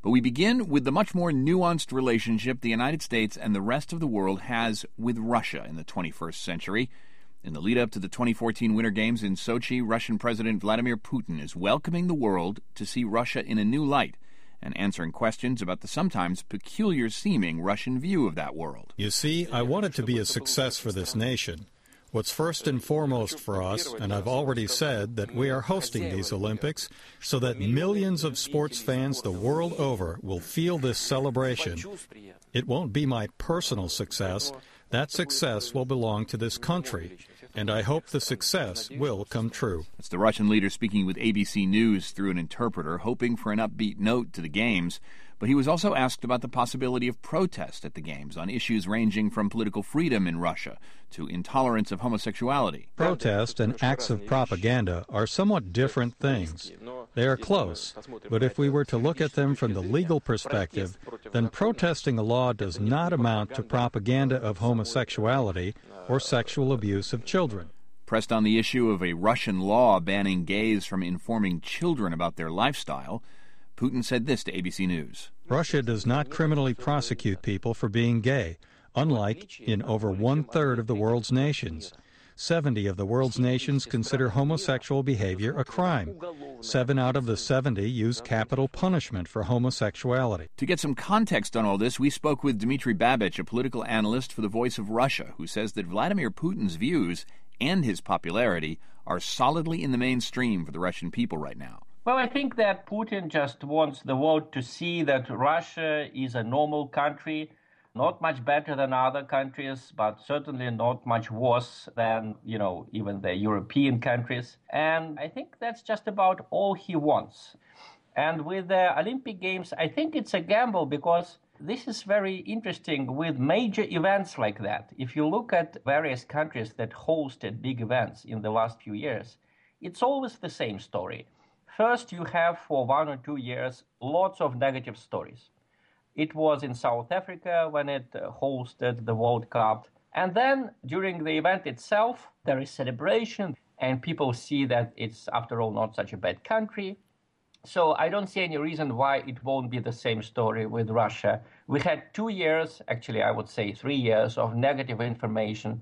But we begin with the much more nuanced relationship the United States and the rest of the world has with Russia in the 21st century. In the lead-up to the 2014 Winter Games in Sochi, Russian President Vladimir Putin is welcoming the world to see Russia in a new light and answering questions about the sometimes peculiar-seeming Russian view of that world. You see, I want it to be a success for this nation. What's first and foremost for us, and I've already said that we are hosting these Olympics so that millions of sports fans the world over will feel this celebration. It won't be my personal success. That success will belong to this country, and I hope the success will come true. It's the Russian leader speaking with ABC News through an interpreter, hoping for an upbeat note to the Games. But he was also asked about the possibility of protest at the Games on issues ranging from political freedom in Russia to intolerance of homosexuality. Protest and acts of propaganda are somewhat different things. They are close, but if we were to look at them from the legal perspective, then protesting a law does not amount to propaganda of homosexuality or sexual abuse of children. Pressed on the issue of a Russian law banning gays from informing children about their lifestyle, Putin said this to ABC News. Russia does not criminally prosecute people for being gay, unlike in over one-third of the world's nations. 70 of the world's nations consider homosexual behavior a crime. 7 out of the 70 use capital punishment for homosexuality. To get some context on all this, we spoke with Dmitry Babich, a political analyst for the Voice of Russia, who says that Vladimir Putin's views and his popularity are solidly in the mainstream for the Russian people right now. Well, I think that Putin just wants the world to see that Russia is a normal country, not much better than other countries, but certainly not much worse than, even the European countries. And I think that's just about all he wants. And with the Olympic Games, I think it's a gamble because this is very interesting with major events like that. If you look at various countries that hosted big events in the last few years, it's always the same story. First, you have for 1 or 2 years lots of negative stories. It was in South Africa when it hosted the World Cup. And then during the event itself, there is celebration and people see that it's, after all, not such a bad country. So I don't see any reason why it won't be the same story with Russia. We had 2 years, actually I would say 3 years, of negative information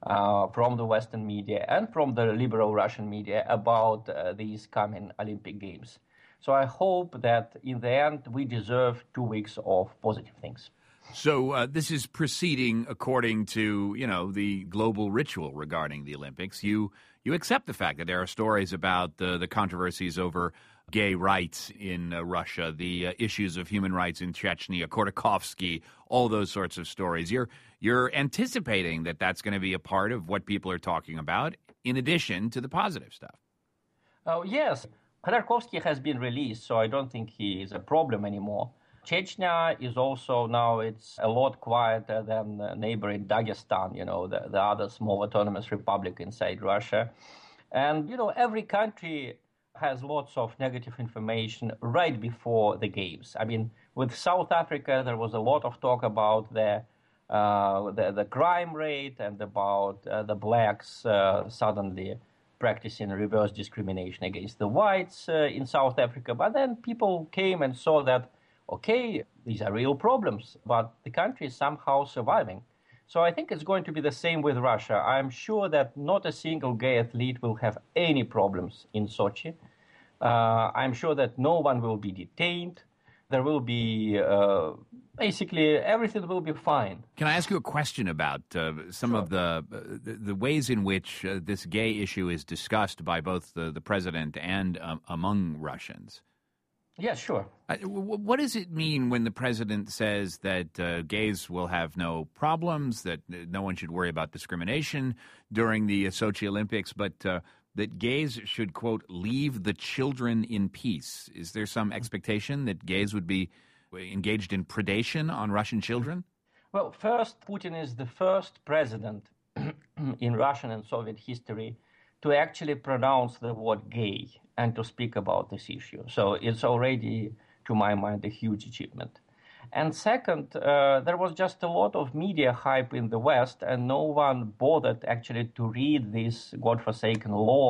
from the Western media and from the liberal Russian media about these coming Olympic Games. So I hope that in the end we deserve 2 weeks of positive things. So this is proceeding according to, the global ritual regarding the Olympics. You accept the fact that there are stories about the controversies over gay rights in Russia, the issues of human rights in Chechnya, Khodorkovsky, all those sorts of stories. You're anticipating that that's going to be a part of what people are talking about, in addition to the positive stuff. Oh, yes. Khodorkovsky has been released, so I don't think he is a problem anymore. Chechnya is also now, it's a lot quieter than neighboring Dagestan, the other small autonomous republic inside Russia. And, every country has lots of negative information right before the Games. I mean, with South Africa, there was a lot of talk about the crime rate and about the blacks suddenly practicing reverse discrimination against the whites in South Africa. But then people came and saw that, okay, these are real problems, but the country is somehow surviving. So I think it's going to be the same with Russia. I'm sure that not a single gay athlete will have any problems in Sochi. I'm sure that no one will be detained. There will be, basically, everything will be fine. Can I ask you a question about some of the ways in which this gay issue is discussed by both the president and among Russians? Yeah, sure. What does it mean when the president says that gays will have no problems, that no one should worry about discrimination during the Sochi Olympics, but that gays should, quote, leave the children in peace? Is there some expectation that gays would be engaged in predation on Russian children? Well, first, Putin is the first president in Russian and Soviet history to actually pronounce the word gay and to speak about this issue. So it's already, to my mind, a huge achievement. And second, there was just a lot of media hype in the West, and no one bothered actually to read this godforsaken law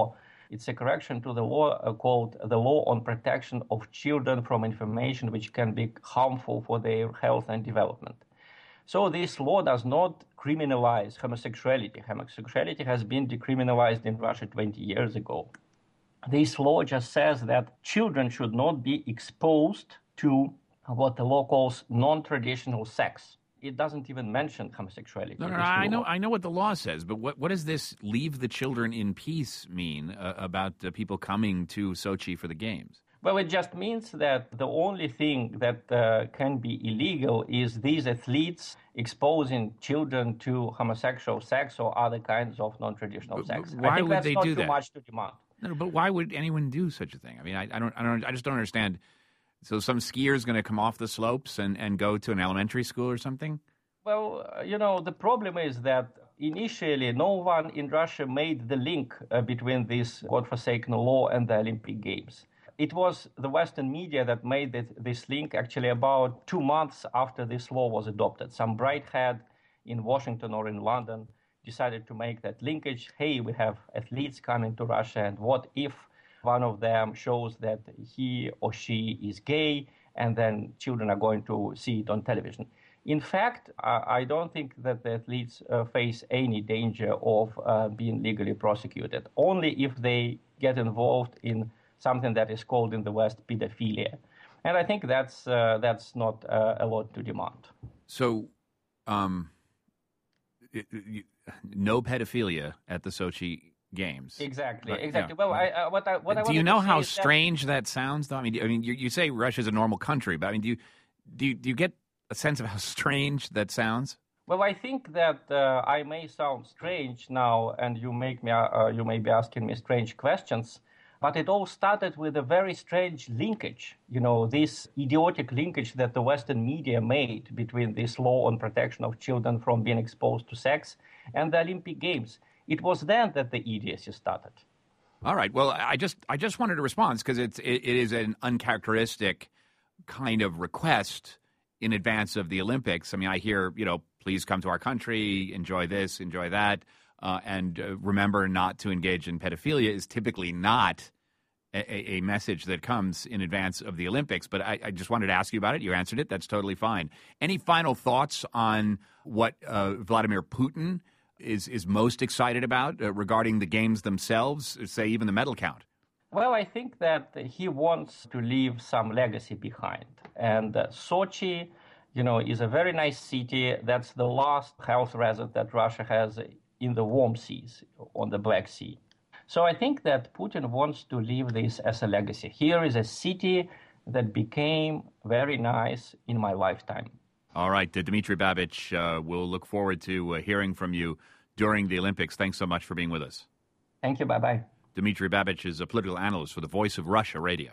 It's a correction to the law called the Law on Protection of Children from Information which can be harmful for their health and development. So this law does not criminalize homosexuality. Homosexuality has been decriminalized in Russia 20 years ago. This law just says that children should not be exposed to what the law calls non-traditional sex. It doesn't even mention homosexuality. No, I know what the law says, but what does this leave the children in peace mean about people coming to Sochi for the games? Well, it just means that the only thing that can be illegal is these athletes exposing children to homosexual sex or other kinds of non-traditional sex. Why I think would that's they not do too that? much to demand. No, but why would anyone do such a thing? I mean, I just don't understand. So some skier is going to come off the slopes and go to an elementary school or something? Well, the problem is that initially no one in Russia made the link between this godforsaken law and the Olympic Games. It was the Western media that made this link actually about 2 months after this law was adopted. Some bright head in Washington or in London decided to make that linkage. Hey, we have athletes coming to Russia, and what if one of them shows that he or she is gay, and then children are going to see it on television. In fact, I don't think that the athletes face any danger of being legally prosecuted, only if they get involved in something that is called in the West pedophilia. And I think that's not a lot to demand. So, no pedophilia at the Sochi Games. Exactly. Yeah. Well, what I do you know how is strange that sounds, though? I mean, you say Russia's a normal country, but I mean, do you get a sense of how strange that sounds? Well, I think that I may sound strange now, and you may be asking me strange questions. But it all started with a very strange linkage, this idiotic linkage that the Western media made between this law on protection of children from being exposed to sex and the Olympic Games. It was then that the idiocy started. All right. Well, I just wanted a response because it is an uncharacteristic kind of request in advance of the Olympics. I mean, I hear, please come to our country, enjoy this, enjoy that. And remember not to engage in pedophilia is typically not a message that comes in advance of the Olympics. But I just wanted to ask you about it. You answered it. That's totally fine. Any final thoughts on what Vladimir Putin is most excited about regarding the games themselves, say even the medal count? Well, I think that he wants to leave some legacy behind. And Sochi, is a very nice city. That's the last health resort that Russia has in the warm seas, on the Black Sea. So I think that Putin wants to leave this as a legacy. Here is a city that became very nice in my lifetime. All right, Dmitry Babich, we'll look forward to hearing from you during the Olympics. Thanks so much for being with us. Thank you. Bye-bye. Dmitry Babich is a political analyst for the Voice of Russia Radio.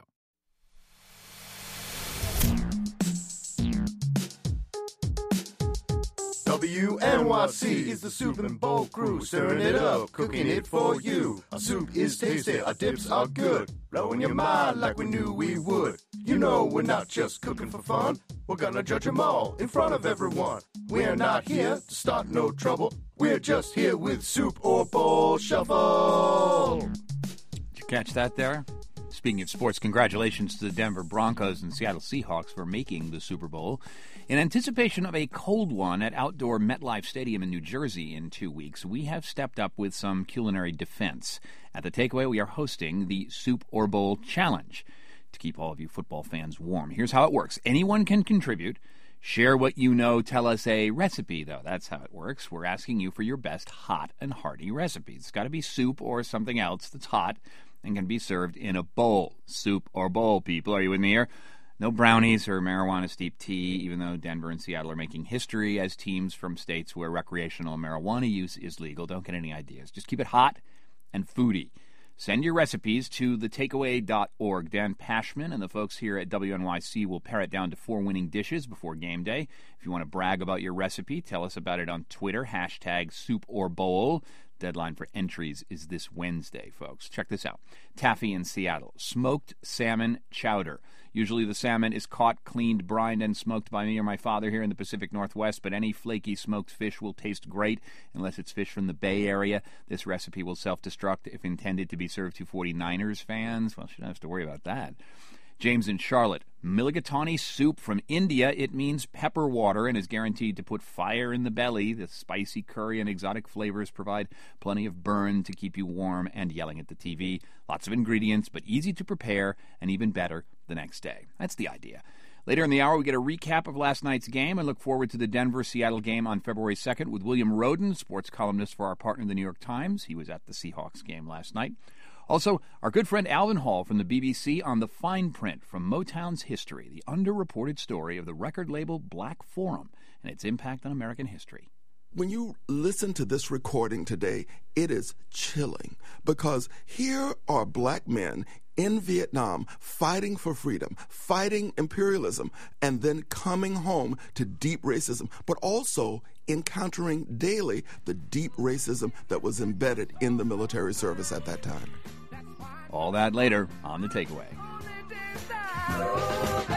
WNYC is the Soup and Bowl crew, stirring it up, cooking it for you. Our soup is tasty, our dips are good, blowing your mind like we knew we would. We're not just cooking for fun, we're gonna judge them all in front of everyone. We're not here to start no trouble, we're just here with Soup or Bowl Shuffle. Did you catch that there? Speaking of sports, congratulations to the Denver Broncos and Seattle Seahawks for making the Super Bowl. In anticipation of a cold one at outdoor MetLife Stadium in New Jersey in 2 weeks, we have stepped up with some culinary defense. At the Takeaway, we are hosting the Soup or Bowl Challenge to keep all of you football fans warm. Here's how it works. Anyone can contribute. Share what you know. Tell us a recipe, though. That's how it works. We're asking you for your best hot and hearty recipes. It's got to be soup or something else that's hot and can be served in a bowl. Soup or bowl, people. Are you with me here? No brownies or marijuana-steeped tea, even though Denver and Seattle are making history as teams from states where recreational marijuana use is legal. Don't get any ideas. Just keep it hot and foodie. Send your recipes to thetakeaway.org. Dan Pashman and the folks here at WNYC will pare it down to 4 winning dishes before game day. If you want to brag about your recipe, tell us about it on Twitter, #SoupOrBowl. Deadline for entries is this Wednesday, folks. Check this out. Taffy in Seattle. Smoked salmon chowder. Usually the salmon is caught, cleaned, brined, and smoked by me or my father here in the Pacific Northwest, but any flaky smoked fish will taste great unless it's fish from the Bay Area. This recipe will self-destruct if intended to be served to 49ers fans. Well, shouldn't have to worry about that. James in Charlotte. Mulligatawny soup from India. It means pepper water and is guaranteed to put fire in the belly. The spicy curry and exotic flavors provide plenty of burn to keep you warm and yelling at the TV. Lots of ingredients, but easy to prepare and even better the next day. That's the idea. Later in the hour, we get a recap of last night's game and look forward to the Denver-Seattle game on February 2nd with William Roden, sports columnist for our partner, the New York Times. He was at the Seahawks game last night. Also, our good friend Alvin Hall from the BBC on the fine print from Motown's history, the underreported story of the record label Black Forum and its impact on American history. When you listen to this recording today, it is chilling because here are black men in Vietnam fighting for freedom, fighting imperialism, and then coming home to deep racism, but also encountering daily the deep racism that was embedded in the military service at that time. All that later on The Takeaway.